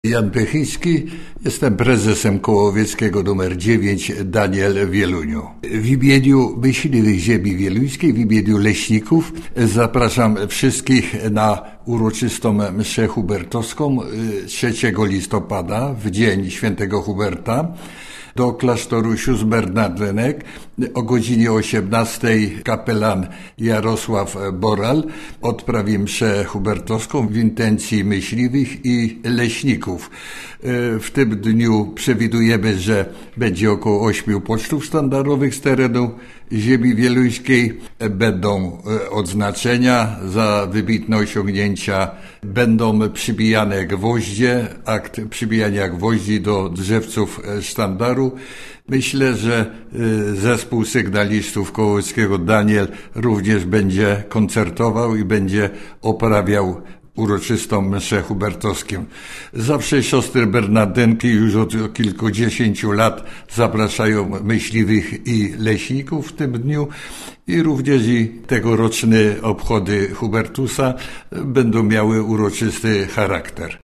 Jan Pychiński, jestem prezesem koła łowieckiego nr 9 Daniel w Wieluniu. W imieniu myśliwych ziemi wieluńskiej, w imieniu leśników zapraszam wszystkich na uroczystą mszę hubertowską 3 listopada, w dzień świętego Huberta, do klasztoru sióstr Bernardynek. O godzinie 18 kapelan Jarosław Boral odprawi mszę hubertowską w intencji myśliwych i leśników. W tym dniu przewidujemy, że będzie około 8 pocztów sztandarowych z terenu ziemi wieluńskiej. Będą odznaczenia za wybitne osiągnięcia, będą przybijane gwoździe, akt przybijania gwoździ do drzewców sztandaru. Myślę, że zespół sygnalistów koła łowieckiego Daniel również będzie koncertował i będzie oprawiał uroczystą mszę hubertowską. Zawsze siostry Bernardynki już od kilkudziesięciu lat zapraszają myśliwych i leśników w tym dniu i również i tegoroczne obchody Hubertusa będą miały uroczysty charakter.